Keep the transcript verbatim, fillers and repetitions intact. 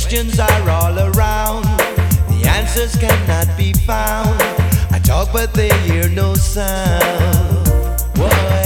questions are all around. The answers cannot be found. I talk but they hear no sound. Whoa.